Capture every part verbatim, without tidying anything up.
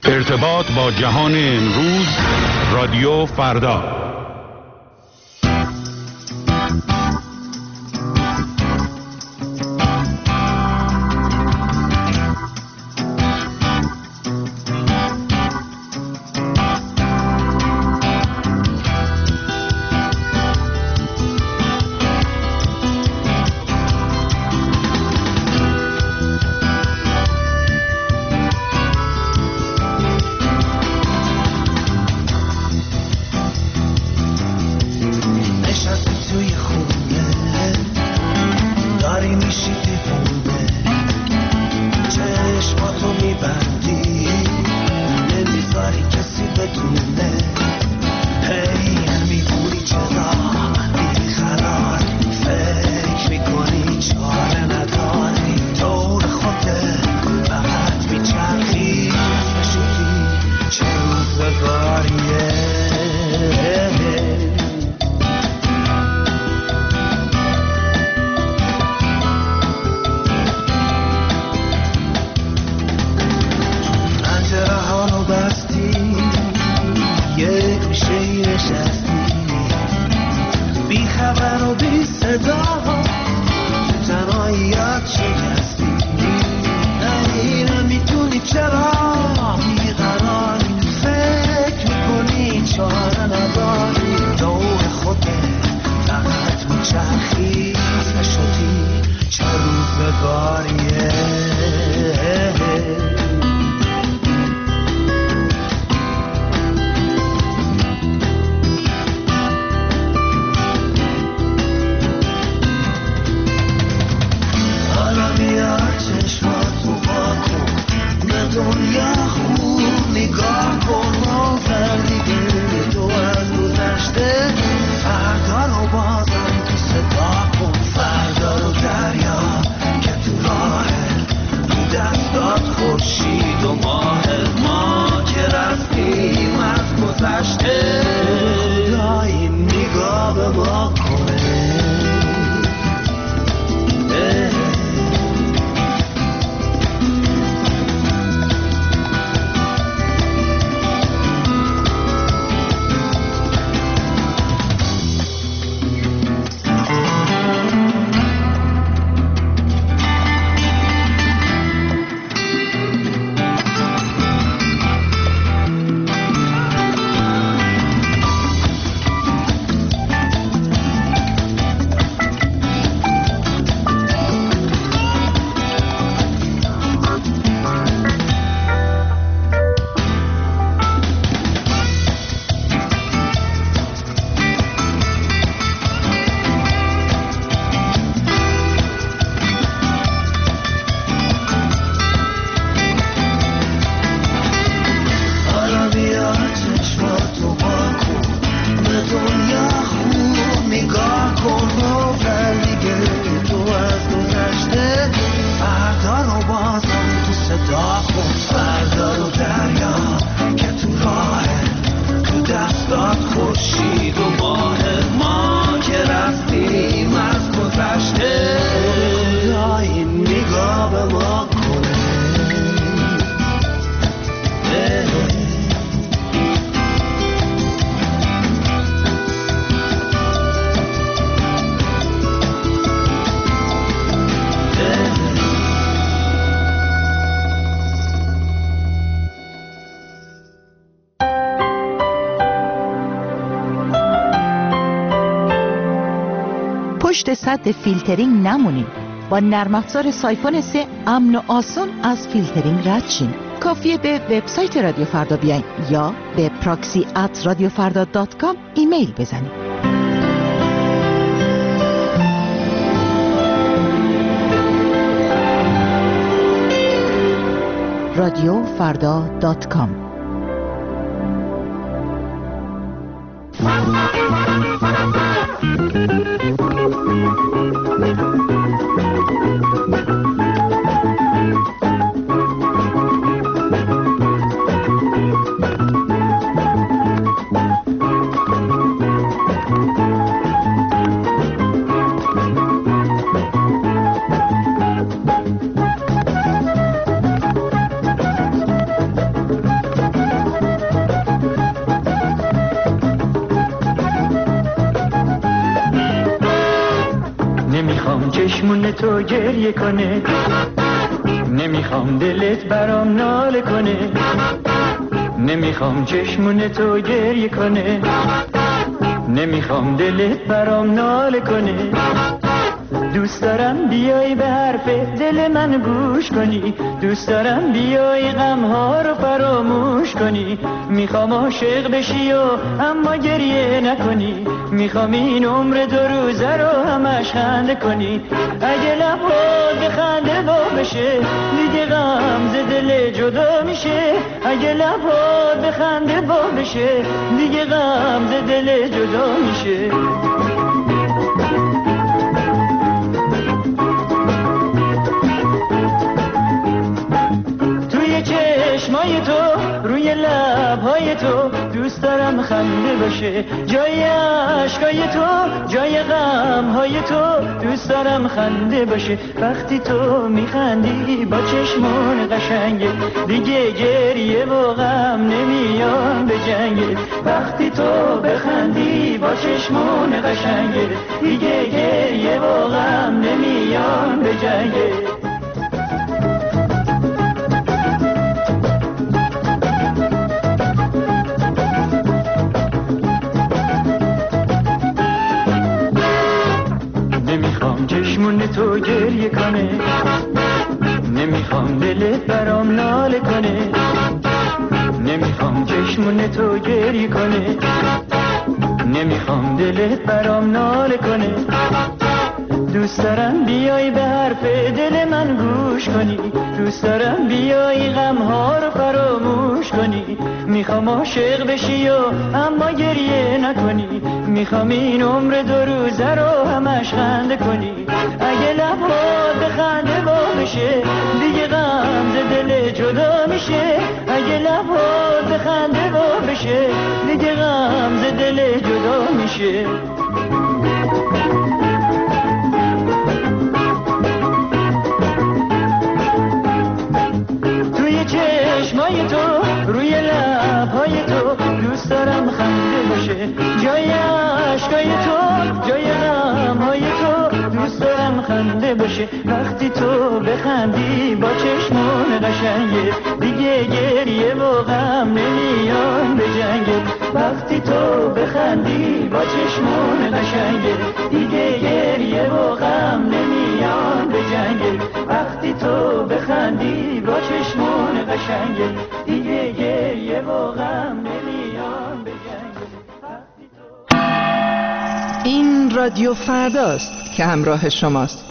ارتباط با جهان امروز، رادیو فردا. پشت سد فیلترینگ نمونید. با نرم افزار سایفون سه امن و آسان از فیلترینگ رد شین. کافیه به وبسایت رادیو فردا بیاین یا به پراکسی ات رادیو فردا دات کام ایمیل بزنید. رادیو فردا دات کام. تو گریه کنه، نمیخوام دلت برام ناله کنه، نمیخوام چشمون تو گریه کنه، نمیخوام دلت برام ناله کنه. دوست دارم بیای به حرف دل من گوش کنی، دوست دارم بیای غمها رو فراموش کنی. میخوام عاشق بشی و اما گریه نکنی، میخوام این عمر دو روزه رو همش خنده کنی. اگه لبات بخنده با بشه دیگه غم ز دل جدا میشه، اگه لبات بخنده با بشه دیگه غم ز دل جدا میشه. چشمای تو روی لبهای تو دوست دارم خنده باشه، جای عشقای تو جای غمهای تو دوست دارم خنده باشه. وقتی تو میخندی با چشمون قشنگه دیگه گریه و غم نمیان به جنگه. وقتی تو بخندی با چشمون قشنگه دیگه گریه و غم نمیان به جنگه. چشمون تو گریه کنه، نمیخوام دلت برام ناله کنه، نمیخوام چشمون تو گریه کنه، نمیخوام دلت برام ناله کنه. دوست دارم بیای به حرف دل من گوش کنی، دوست دارم بیای غمها رو فراموش کنی. میخوام عاشق بشی و اما گریه نکنی، میخوام این عمر دو روزه رو همش خنده کنی. اگه لبات بخنده با بشه دیگه غم ز دل جدا میشه، اگه لبات بخنده با بشه دیگه غم ز دل جدا میشه. چشمای تو روی لبهای تو دوست دارم خنده باشه، جای عشقای تو جای غمهای تو دوست دارم خنده باشه. وقتی تو بخندی با چشمون قشنگه دیگه گریه و غم نمیان به جنگه. وقتی تو بخندی با چشمون قشنگه دیگه گریه و غم نمیان به جنگه. وقتی تو بخندی با چشمون قشنگه دیگه گریه و غم نمیان به جنگه. این رادیو فرداست که همراه شماست.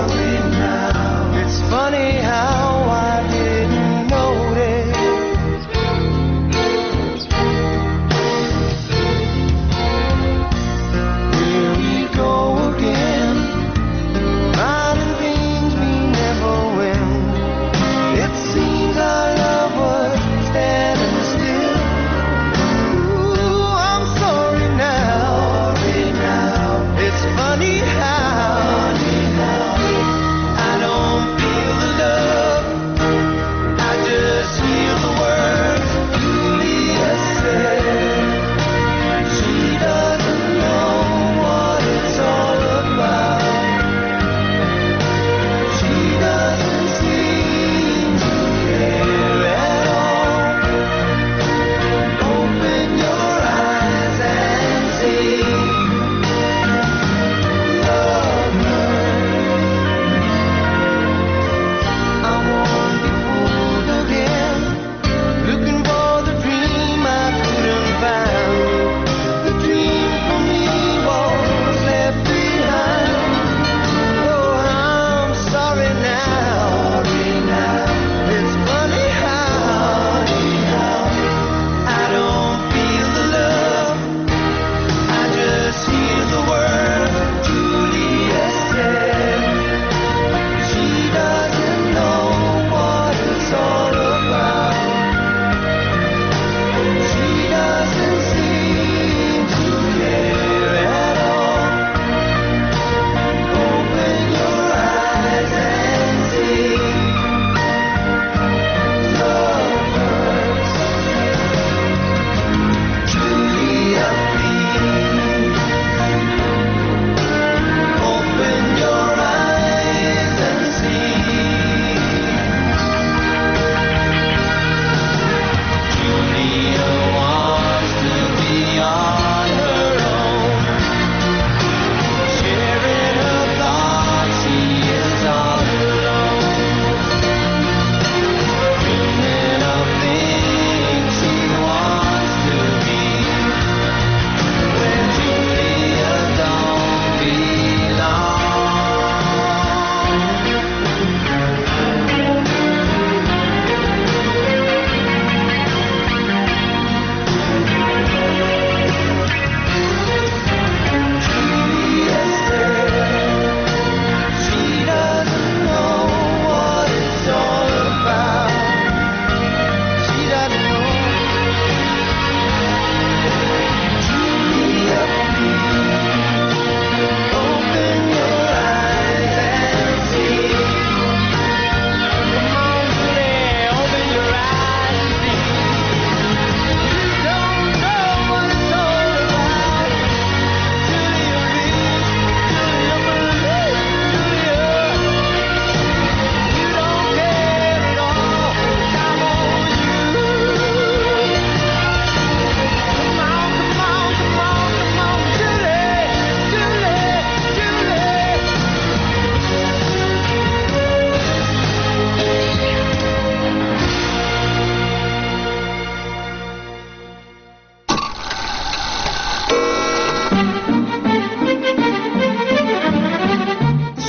Funny how I didn't notice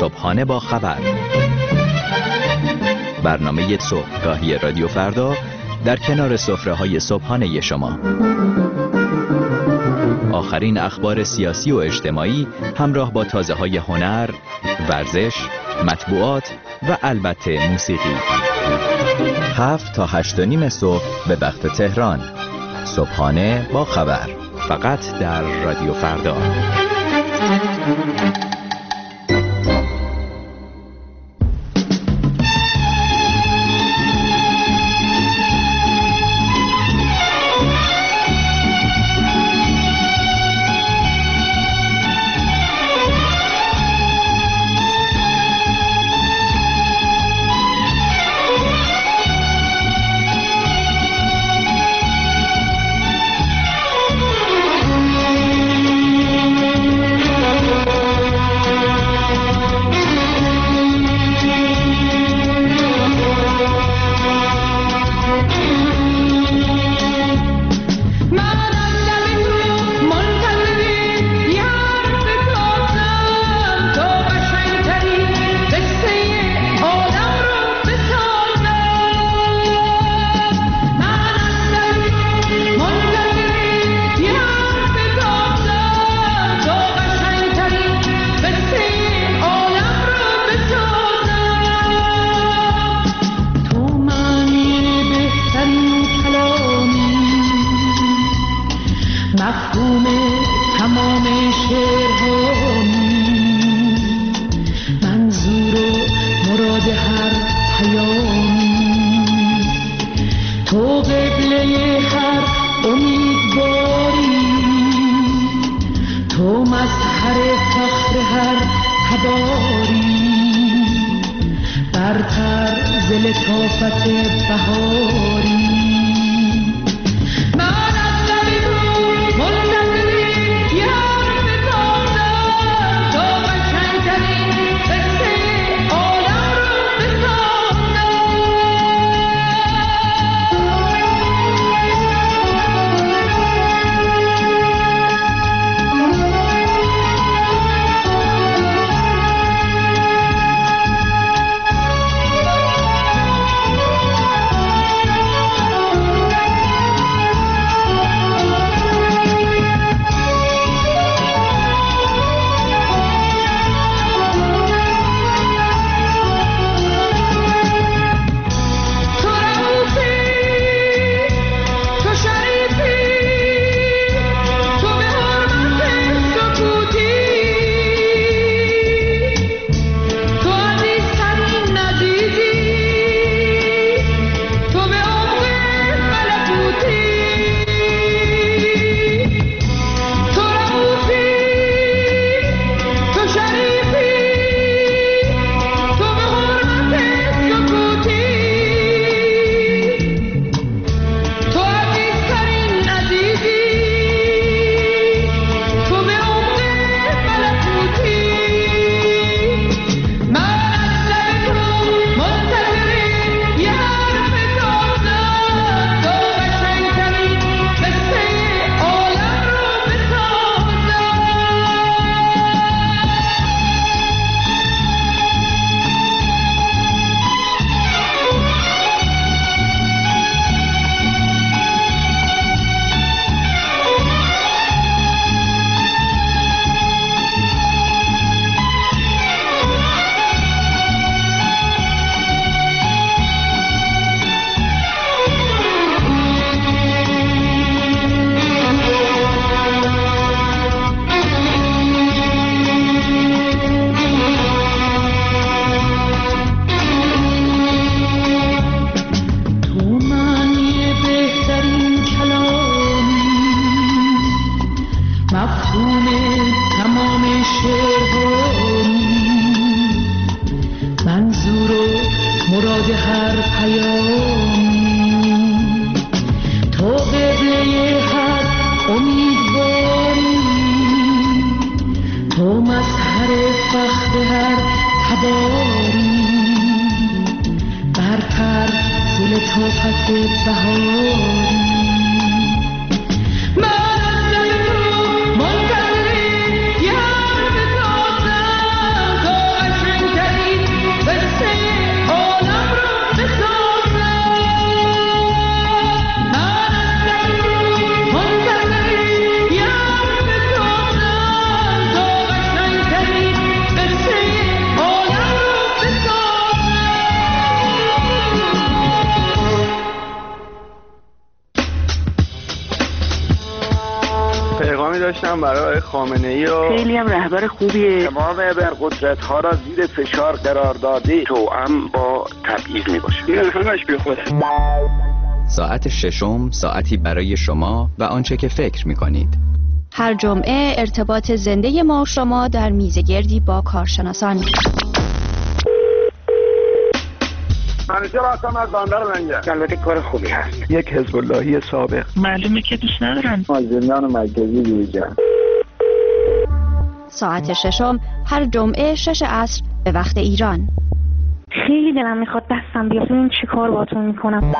صبحانه با خبر، برنامه صبحگاهی رادیو فردا در کنار سفره‌های صبحانه شما. آخرین اخبار سیاسی و اجتماعی همراه با تازه‌های هنر، ورزش، مطبوعات و البته موسیقی. هفت تا هشت و نیم صبح به وقت تهران. صبحانه با خبر، فقط در رادیو فردا. منتظری یه حرف تازه تو قشنگ هم برای خامنه‌ای و خیلی هم رهبر خوبیه. تمام ابرقدرت‌ها را زیر فشار قرار داده، توأم با تبعیض میباشه. این همش بیخوده. ساعت ششم ساعتی برای شما و آنچه که فکر می‌کنید. هر جمعه ارتباط زنده ما و شما در میزگردی با کارشناسان. منیجر هستم از بندر لنگر. البته کار خوبی هست. یک حزب اللهی سابق. معلومه که دوست ندارن. از زندان مرکزی بیرون. ساعت ششم هر جمعه شش عصر به وقت ایران. خیلی دلم میخواد دستم بیاد ببین چی کار باتون میکنم.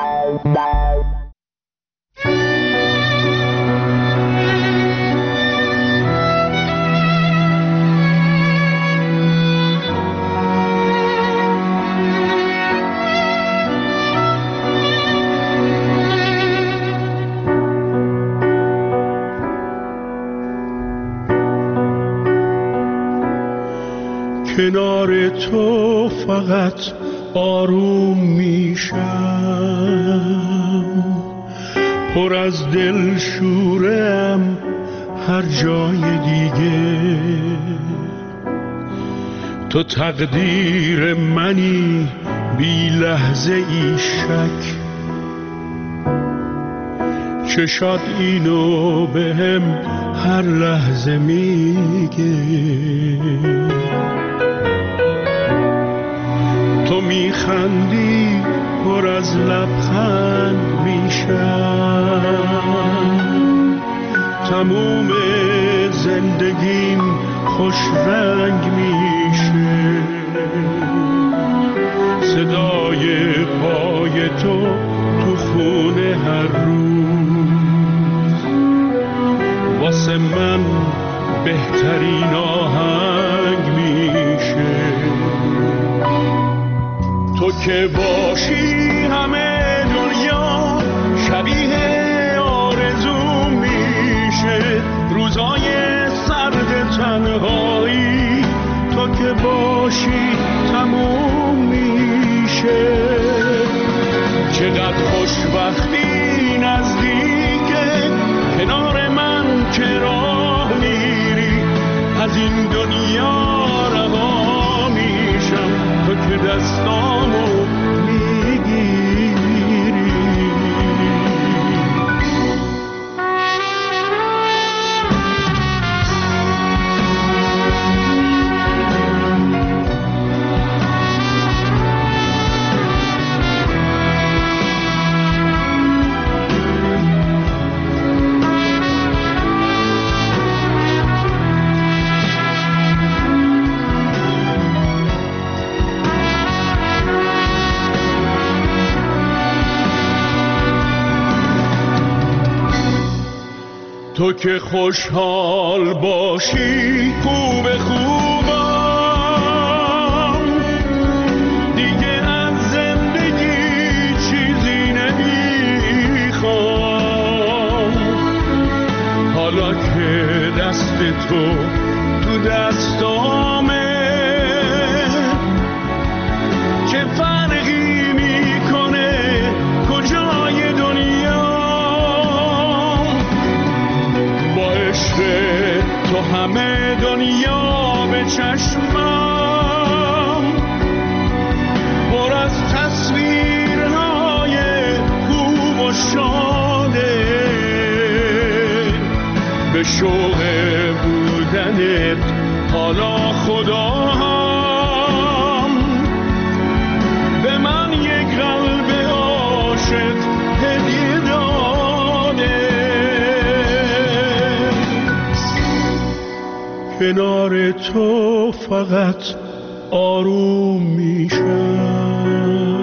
کنار تو فقط آروم میشم، پر از دل شورم هر جای دیگه. تو تقدیر منی بی لحظه ای شک، چشات اینو بهم هر لحظه میگه. تو میخندی پر از لبخند میشم، تموم زندگیم خوش رنگ میشه. صدای پای تو تو خونه هر روز واسه من بهترین آهنگ میشه. تو که باشی همه دنیا شبیه آرزو میشه. روزای سرد تنهایی تو که باشی تموم میشه. چقدر خوشبختی نزدیکه کنار من که راه میری. از این دنیا رها میشم تو که دستامو میگیری. تو که خوشحال باشی خوب خوبم، دیگه از زندگی چیزی نمیخوام. حالا که دست تو تو دستامه چه فرقی میکنه کجای دنیا. تو همه دنیا به چشمم پر از تصویرهای خوب و شاده. به شوق بودنت حالا خدا هم به من یک قلب عاشق هدیه داده. کنار تو فقط آروم میشم.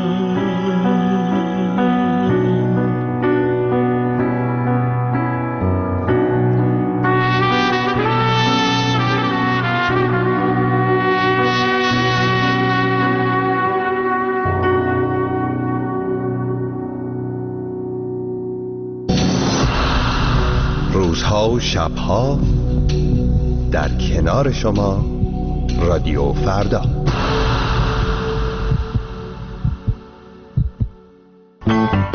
روزها و شبها در کنار شما رادیو فردا.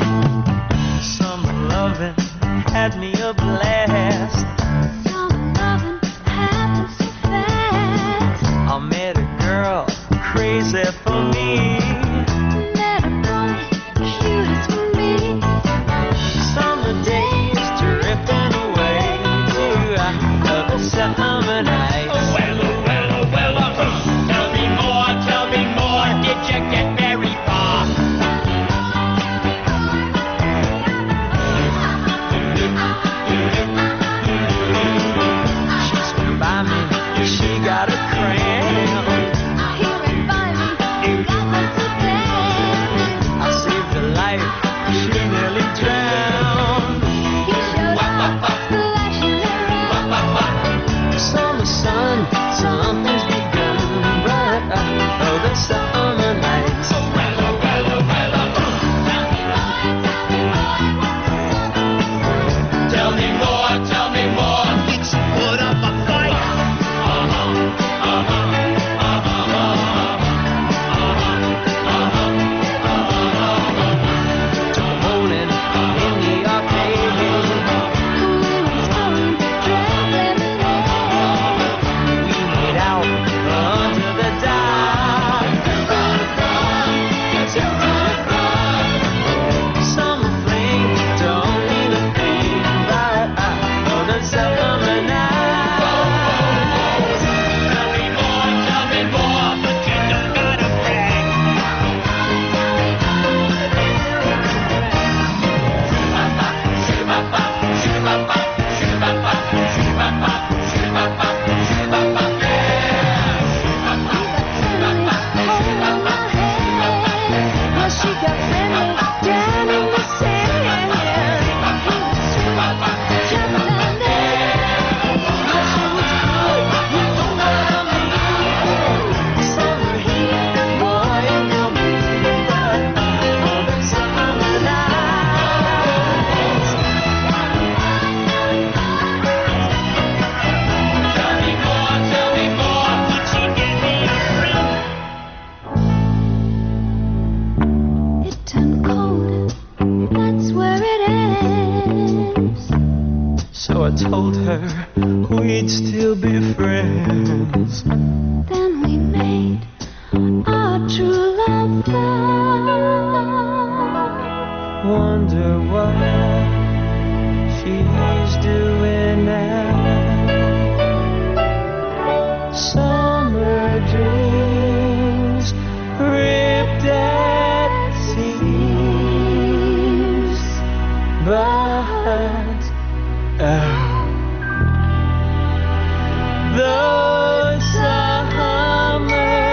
Some loving had me a blast. Some crazy for me. Let a boy cute as for me. Summer days drifting away to other summer nights. Oh, well, oh, well, oh, well, oh. Tell me more, tell me more. Did you get very far? She's by me, she got a cramp. Here and by me, got what to dance. I saved her life, she nearly drowned. He showed up, splashing around. Summer sun, something's begun. But oh, the summer nights. Oh, well, oh, well, oh, well, oh. Tell me more, tell me more. Let's put up a fight. Uh-huh, uh-huh, uh-huh, uh-huh, uh-huh. Till morning in the arcade. Women's phone, drag lemonade. We made out under the dark. Summer fling, don't mean a thing, but oh, the summer nights. Tell me more, tell me more, but you don't gotta brag. Well, she got friendly down in the sand. He was sweet, just down there. Well, she was good, you know what I mean. Summer heat, boy, you know me. Oh, the summer nights. Tell me more, tell me more, would you give me a friend? It turned cold, that's where it ends. So I told her we'd still be friends. Then we made our true love vow. Wonder what she's doing now. Summer dreams ripped at seams, but oh, the summer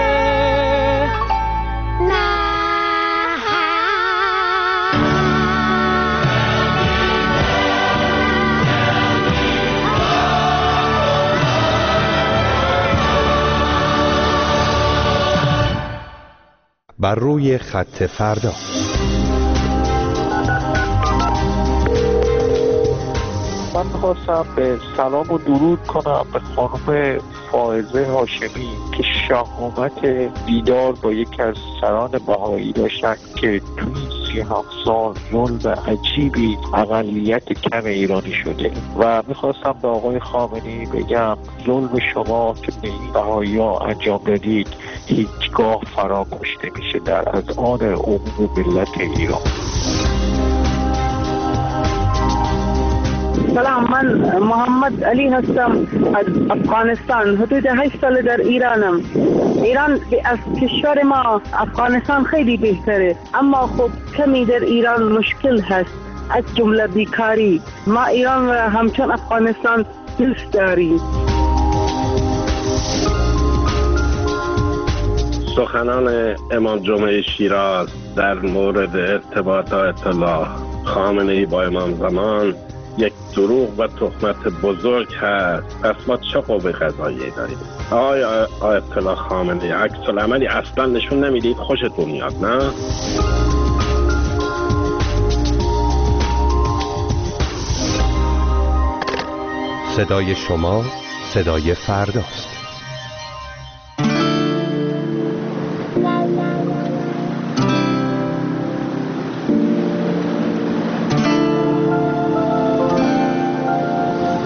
بر روی خط فردا. من خواستم به سلام و درود کنم به خانم فائزه هاشمی که شهامت دیدار با یکی از سران بهایی داشتن که توی سی هفت سال ظلم عجیبی اقلیت کم ایرانی شده و میخواستم به آقای خامنه‌ای بگم ظلم شما که به این بهایی ها انجام دادید هیچگاه فراموش نمیشه در اذهان عموم ملت ایران. سلام، من محمد علی هستم از افغانستان. حدود هشت سال در ایرانم. ایران از کشور ما افغانستان خیلی بهتره، اما خب کمی در ایران مشکل هست، از جمله بیکاری. ما ایران و همچون افغانستان دوست داریم. سخنان امام جمعه شیراز در مورد ارتباط آیت الله خامنه‌ای با امام زمان یک دروغ و تهمت بزرگ هست. پس ما چه قوه قضاییه داریم؟ آقای آیت الله خامنه‌ای عکس العملی اصلا نشون نمیدید، خوشتون میاد نه؟ صدای شما صدای فرداست.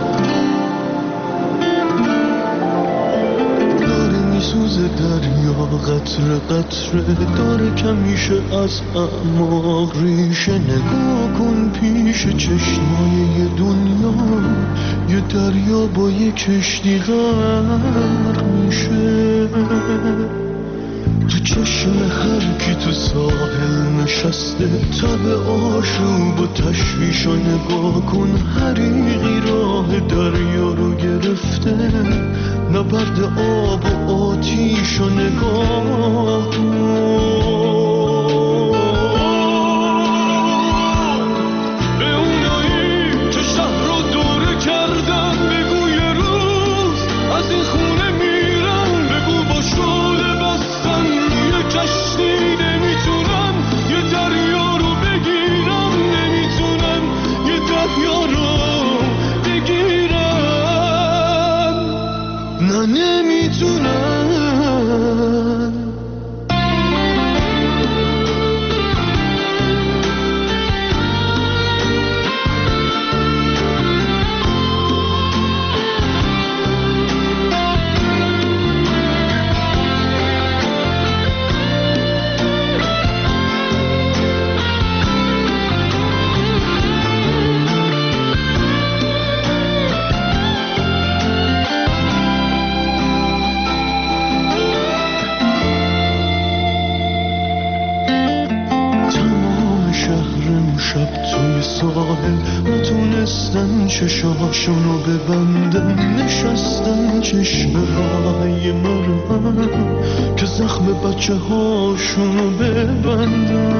دریا قطره قطره داره کمیشه از اعماق ریشه. نگاه کن پیش چشمای یه دنیا، یه دریا با یه کشتی غرق میشه. تو چشم هر کی تو ساحل نشسته، تب آشوب و تشویش رو نگاه کن. حریقی راه دریا رو گرفته، نبرد آب و آتیش رو نگاه کن. به اونایی که شهر رو دوره کردن بگو یه روز از این خونه میرن. بگو با شعله بستن روی کشتی نمیتونن یه دریا رو بگیرن. نمیتونن یه دریا رو بگیرن. نه نمیتونن. نتونستن چشاشونو ببندن، نشستن چشم رای مرمن که زخم بچه هاشونو ببندن.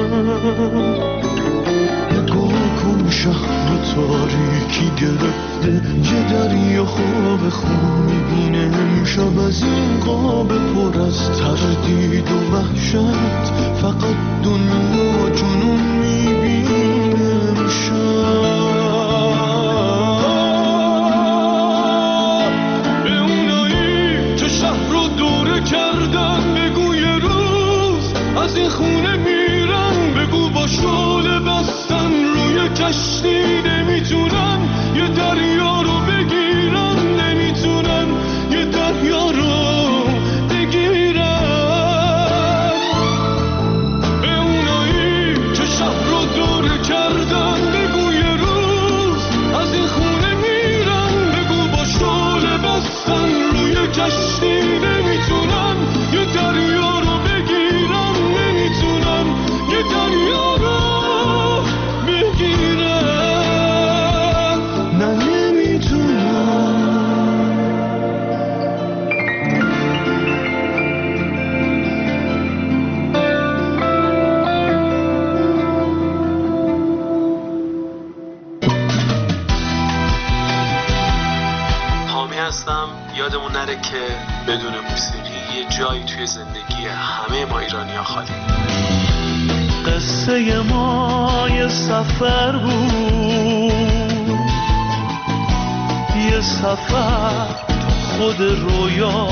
نگاه کن شهر تاریکی گرفته، یه دریا خواب خون میبینه امشب. از این قاب پر از تردید و وحشت، فقط دنیا جنون میبینه امشب. به اونایی که شهر رو دوره کردن بگو یه روز از این خونه میرن. بگو با شعله بستن روی کشتی نمیتونن یه دریا رو بگیرن. نمیتونن یه دریا رو بگیرن. به اونایی که شهر رو دوره کردن بگو یه روز از این خونه میرن. بگو با شعله بستن روی کشتی نمیتونن یه دریا رو بگیرن. نمیتونن یه دریا رو بگیرن. نه نمیتونن. حامی هستم. یادمون نره که بدون موسیقی یه جایی توی زندگی همه ما ایرانی‌ها خالی. قصه ما یه سفر بود، یه سفر خود رویا.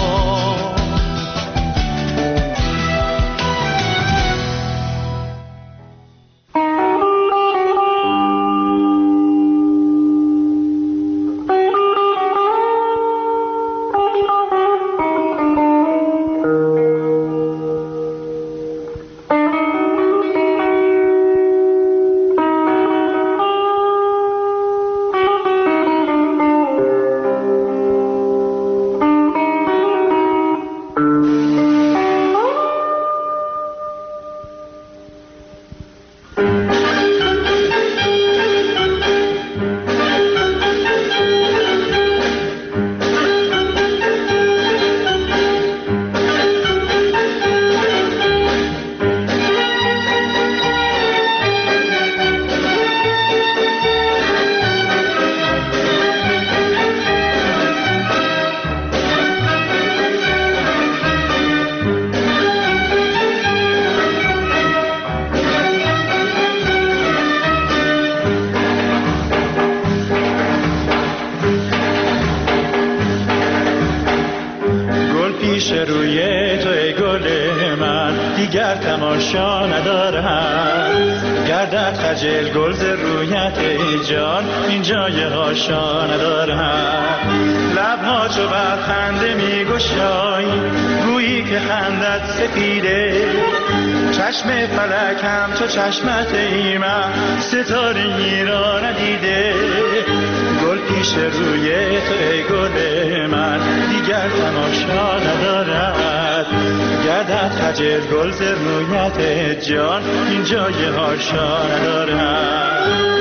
دیگر تماشا ندارم، گردد خجل گلز رویت ای جان، این جای هاشا ندارم. لبها چو بر خنده می گشایی، گویی که خندت سفیده، چشم فلک هم تو چشمت ایمن، ستاره ای را ندیده. گل پیش روی تو ای گل من، دیگر تماشا ندارد. گردد خجل گل ز رویت جان، این جای هاشا ندارد.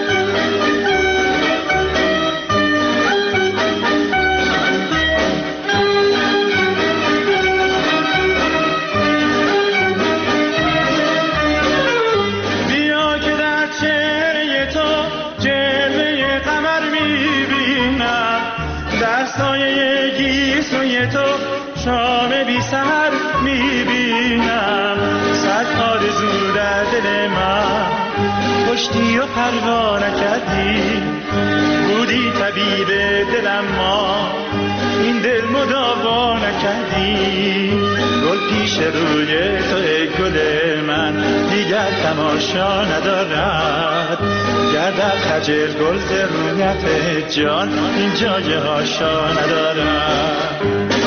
شام بی سحر میبینم، صد آرزو در دل من، پشتی و پروا نکردی. بودی طبیب دلم ما، این دل مداوا نکردی. گل پیش روی تو ای گل من، دیگر تماشا ندارد. گردد خجل گل ز رویت جان، این جای هاشا ندارد.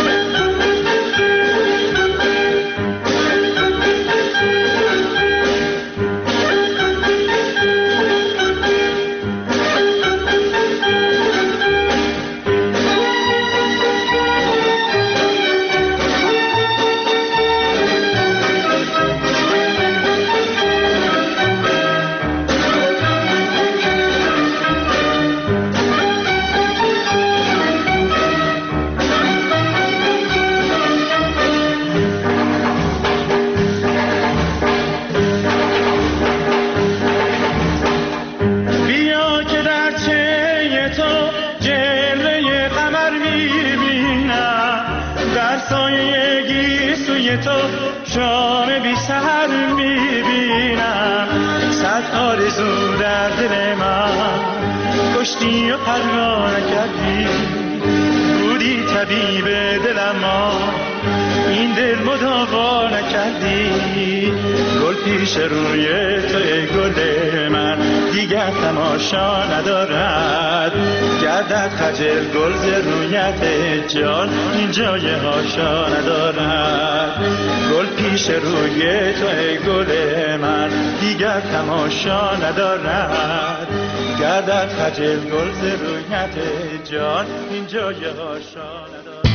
و پروا نکردی. بودی طبیب دلم ما، این دل مداوا نکردی. گل پیش روی تو ای گل من، دیگر تماشا ندارد. گردد خجل گل ز رویت جان، این جای هاشا ندارد. گل پیش روی تو ای گل من، دیگر تماشا ندارد. گردد خجل گل ز رویت جان، این جای هاشا ندارد.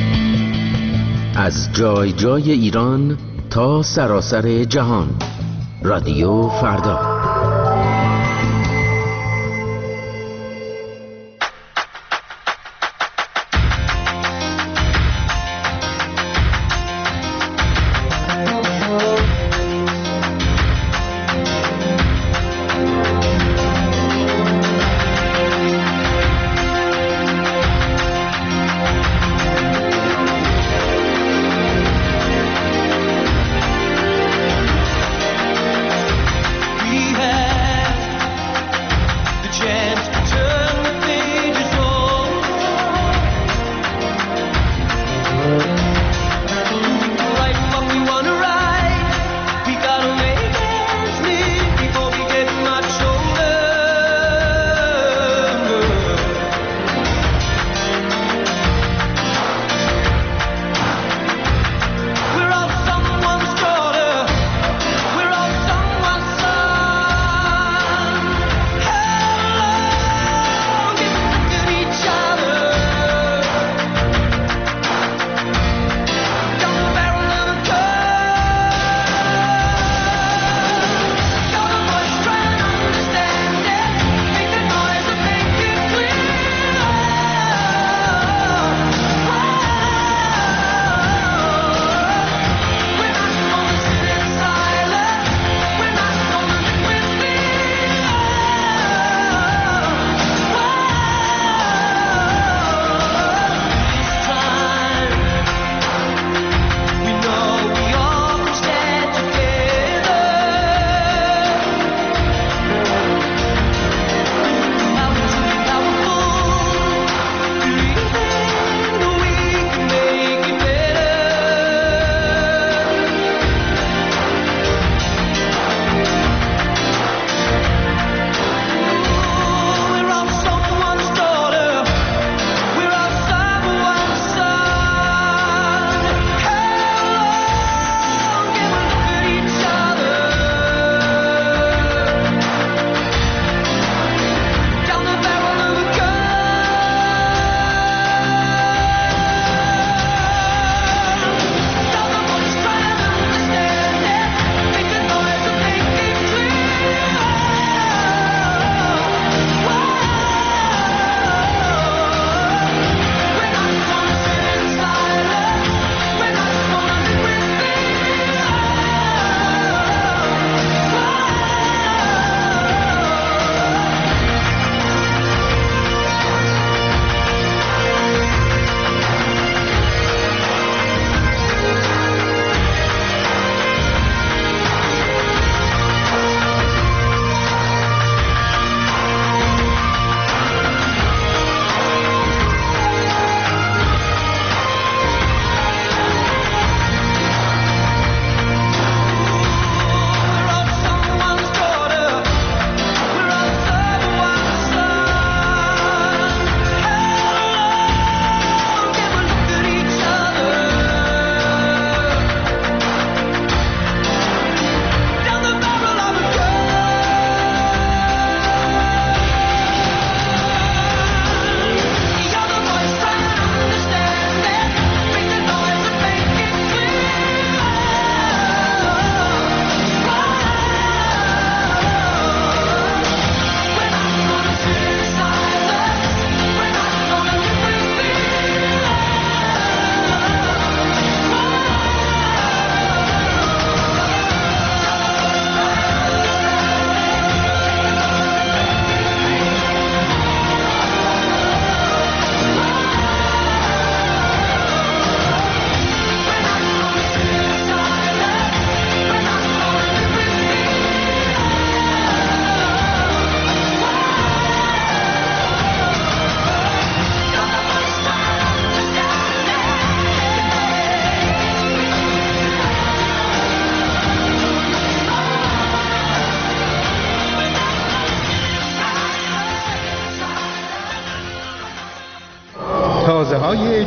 از جای جای ایران تا سراسر جهان، رادیو فردا. بی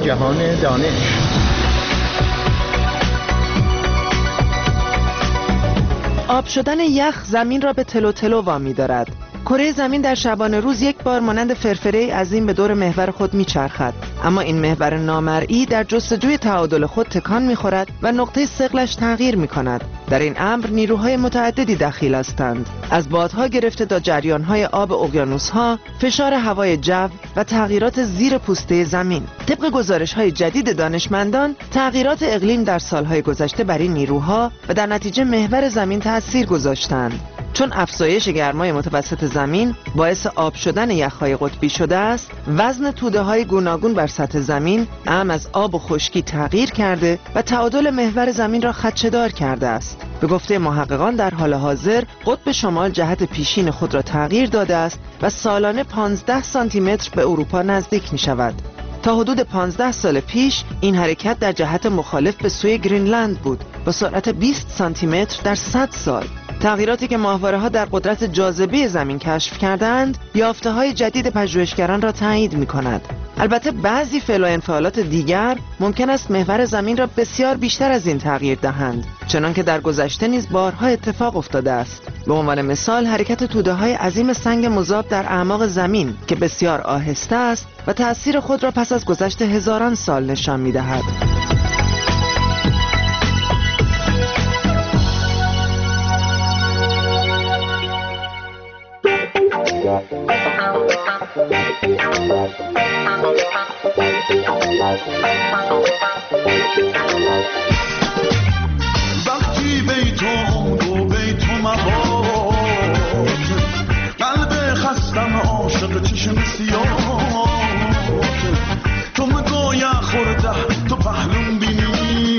جهان دانش. آب شدن یخ زمین را به تلو تلو وامی دارد. کره زمین در شبانه روز یک بار مانند فرفره عظیم به دور محور خود میچرخد، اما این محور نامرئی در جستجوی تعادل خود تکان میخورد و نقطه ثقلش تغییر میکند. در این امر نیروهای متعددی دخیل هستند، از بادها گرفته تا جریانهای آب اقیانوس‌ها، فشار هوای جو و تغییرات زیر پوسته زمین. طبق گزارش‌های جدید دانشمندان، تغییرات اقلیم در سالهای گذشته بر این نیروها و در نتیجه محور زمین تأثیر گذاشتند. چون افزایش گرمای متوسط زمین باعث آب شدن یخ‌های قطبی شده است، وزن توده‌های گوناگون بر سطح زمین اعم از آب و خشکی تغییر کرده و تعادل محور زمین را خدشه‌دار کرده است. به گفته محققان در حال حاضر قطب شمال جهت پیشین خود را تغییر داده است و سالانه پانزده سانتی متر به اروپا نزدیک می شود. تا حدود پانزده سال پیش این حرکت در جهت مخالف به سوی گرینلند بود با سرعت بیست سانتی متر در صد سال. تغییراتی که ماهواره‌ها در قدرت جاذبه زمین کشف کردند، یافته‌های جدید پژوهشگران را تایید می‌کند. البته بعضی فعل و انفعالات دیگر ممکن است محور زمین را بسیار بیشتر از این تغییر دهند، چنانکه در گذشته نیز بارها اتفاق افتاده است. به عنوان مثال حرکت توده‌های عظیم سنگ مذاب در اعماق زمین که بسیار آهسته است و تأثیر خود را پس از گذشت هزاران سال نشان می‌دهد. وقتی بیتون دو بیتو مباد، قلب خستم عاشق چشم سیاه، تو مگایا خورده تو پهلون بینی،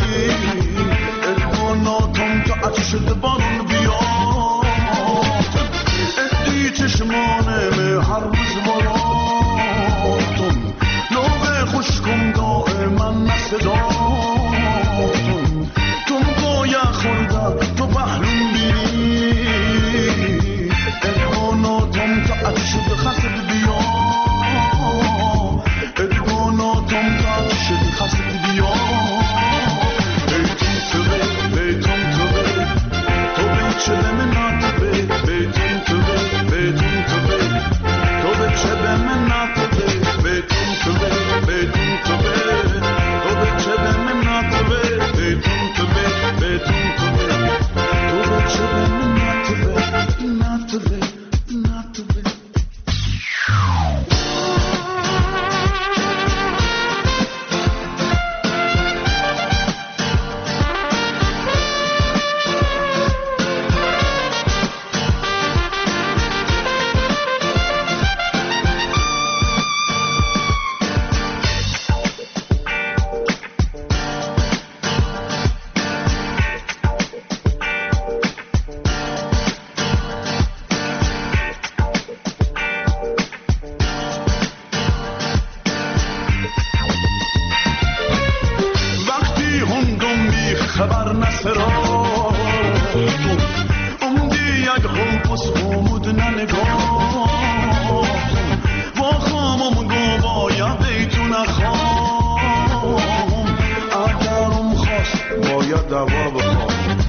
الواناتم تو عطشت بارون بیاد، ادی چشمانم هر روز مراتم، لوه خوشکم دائما نصداتم، تو مگایا خورده تو پهلون بینی، الواناتم تو عطشت خسد بیاد، الواناتم تو عطشت خسد بیاد، بیتون تو بی بیتون تو بی تو بی چه به من ناتبه، بیتون تو بی بیتون تو بی تو بی چه به من ناتبه، بیتون تو بی بیتون تو بی تو بی چه به من ناتبه، بیتون تو بی بیتون تو بی تو بی چه به من ناتبه، ناتبه ناتبه. خبر نسرا امدی یک خوبس خومود ننگاه با خامم گو بایا بیتو نخوام اگرم خواست باید دوا بخوام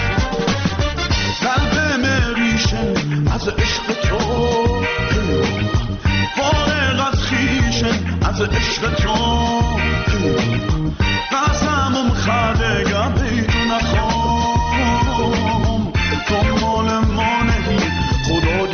قلب مریشن از عشق تو فارغ از خیشن از عشق تو قسمم خدگه بیتو نخوام تو مال ما نهی خدا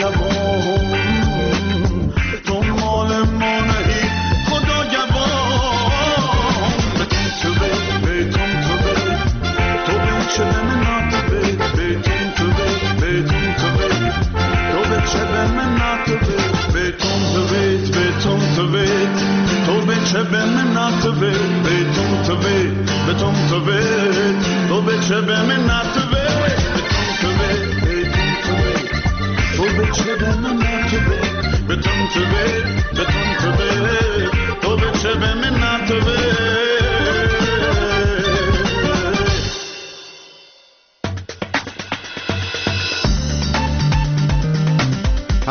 گوام تو مال ما نهی خدا گوام بیتون تو بی بیتون تو بی تو بی چه به من ناتبه بیتون تو بی بیتون تو بی تو بی چه به من ناتبه بیتون تو بی بیتون تو بی تو بی چه به من ناتبه بیتون تو بی بیتون تو بی تو بی چه به من ناتبه بیتون تو بی تو بی چه به من ناتبه بیتون تو بی بیتون تو بی تو بی چه به من ناتبه.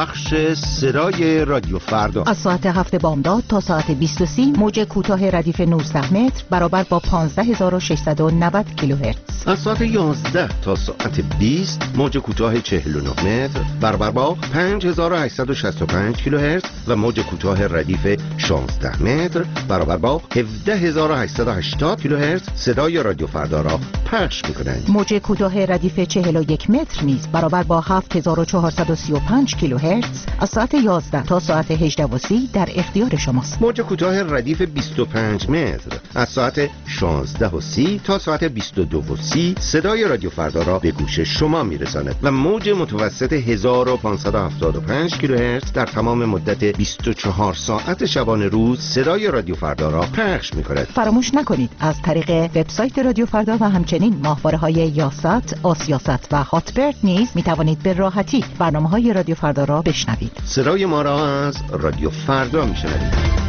بخش صدای رادیو فردا از ساعت هفت بامداد تا ساعت بیست و سه موج کوتاه ردیف نوزده متر برابر با پانزده هزار و ششصد و نود کیلوهرتز. از ساعت یازده تا ساعت بیست موج کوتاه چهل و نه متر برابر با پنج هزار و هشتصد و شصت و پنج کیلوهرتز و موج کوتاه ردیف شانزده متر برابر با هفده هزار و هشتصد و هشتاد کیلوهرتز صدای رادیو فردا را پخش می‌کنند. موج کوتاه ردیف چهل و یک متر نیز برابر با هفت هزار و چهارصد و سی و پنج کیلوهرتز از ساعت یازده تا ساعت هجده و سی در اختیار شماست. موج کوتاه ردیف بیست و پنج متر از ساعت شانزده و سی تا ساعت بیست و دو و سی صدای رادیو فردا را به گوش شما میرساند و موج متوسط هزار و پانصد و هفتاد و پنج کیلوهرتز در تمام مدت بیست و چهار ساعت شبانه روز صدای رادیو فردا را پخش می‌کند. فراموش نکنید از طریق وبسایت رادیو فردا و همچنین ماهواره‌های یاست، آسیاست و هاتبرد نیز می‌توانید به راحتی برنامه‌های رادیو فردا را بشنوید. صدای ما را از رادیو فردا می‌شنوید.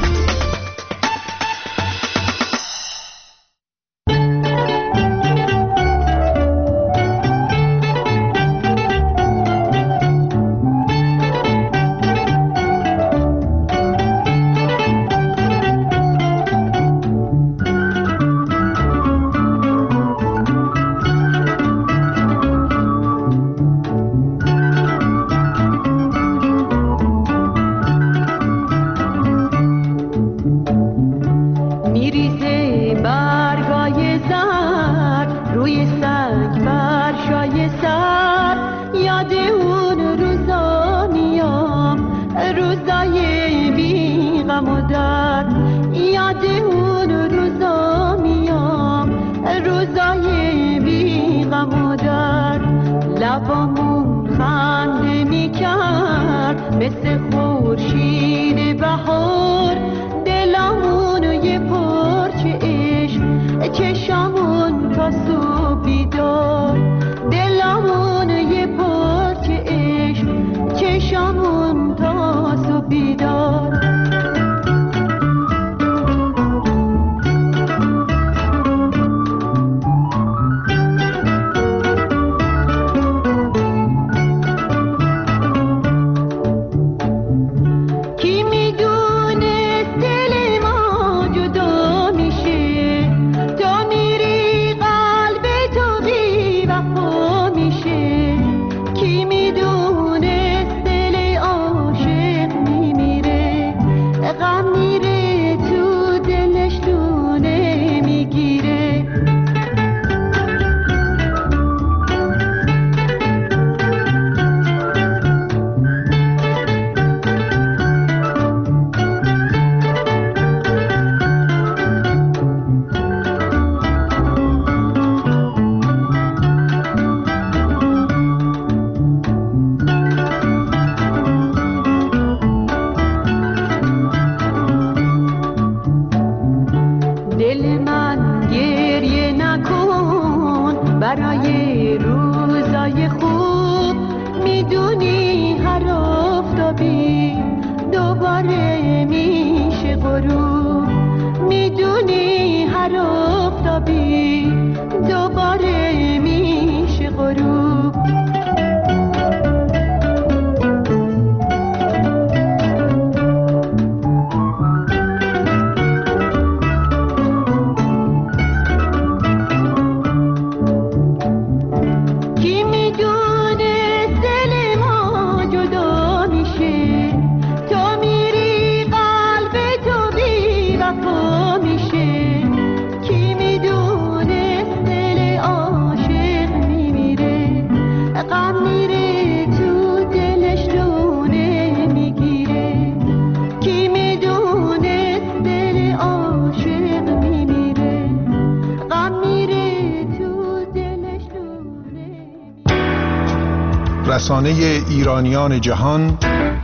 رسانه ایرانیان جهان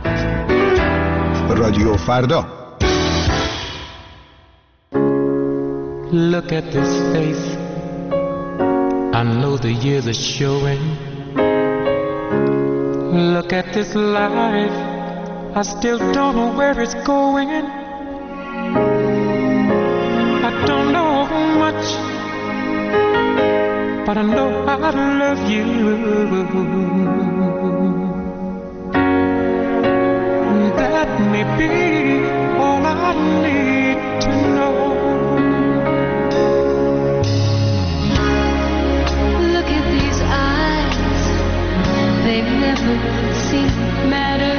رادیو فردا. Look at this face, I know the years are showing. Look at this life, I still don't know where it's going. I don't know much, but I know I love you. Let me be all I need to know. Look at these eyes, they've never seen matter.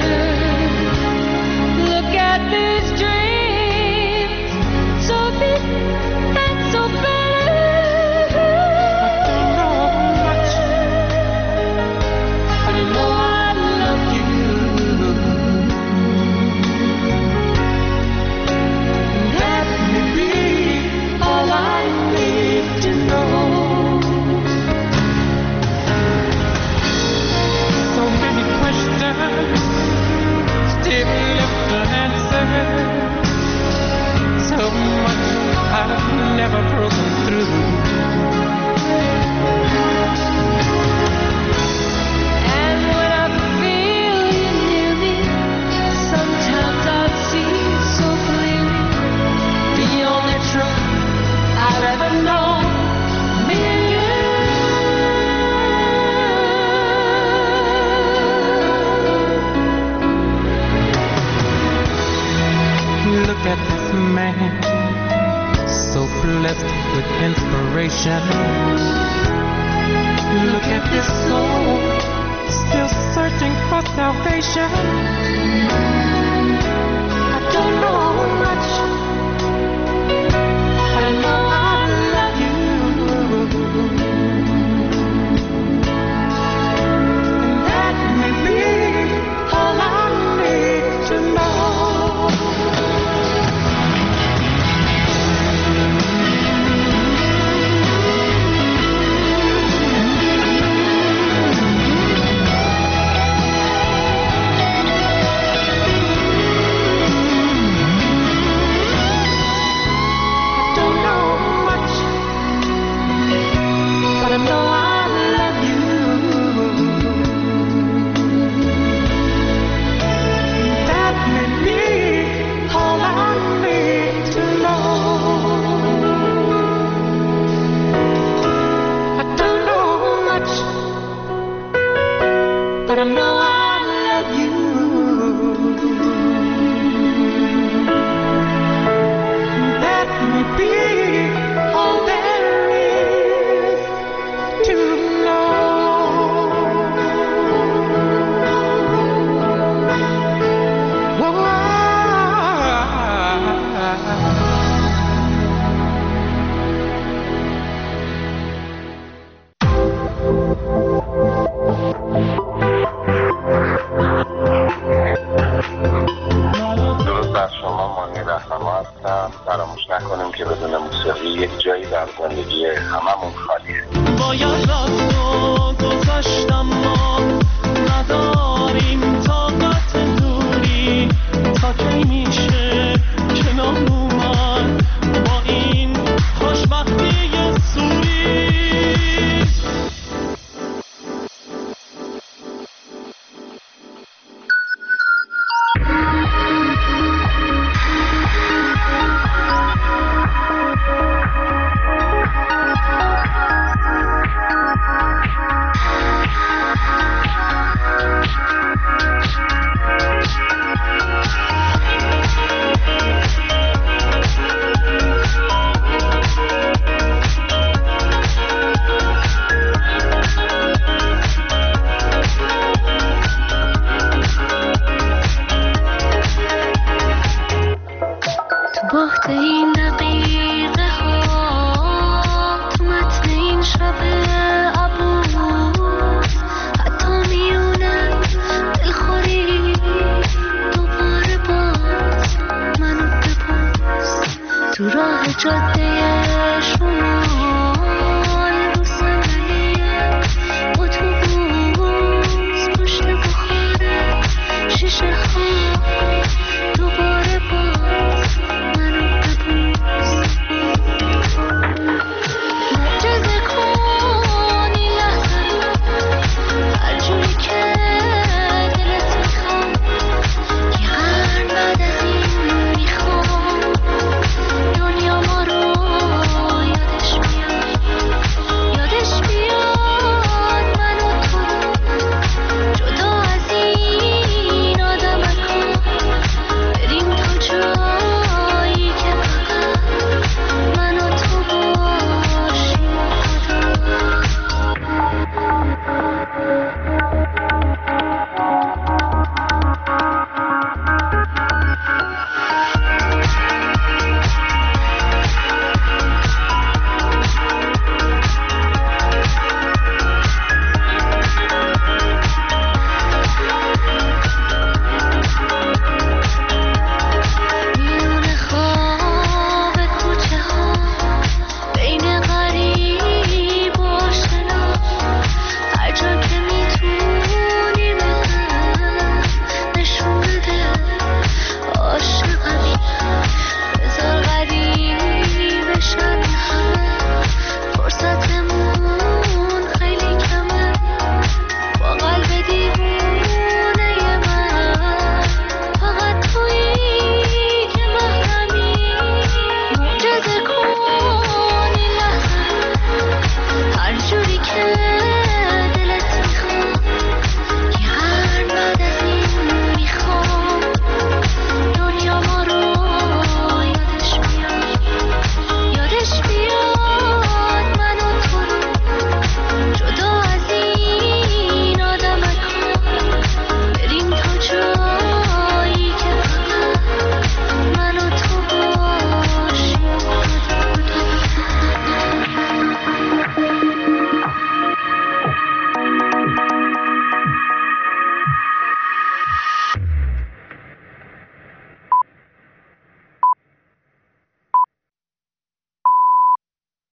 Look at these dreams, so big and so better. I don't know much, but I know I love you. Let me be all I need to know. So many questions, still left unanswered. So much I've never broken through. And when I feel you near me, sometimes I see so clearly the only truth I've ever known, me and you. Look at this man, so blessed with inspiration. Look at this soul, still searching for salvation. I don't know much, but I know I love you. And that may be all I need to know. فراموش نکنیم که بدون موسیقی یک جایی در زندگی هممون خالیه. باید رفت و گذاشتم ما نداریم طاقت دوری تا کی میشه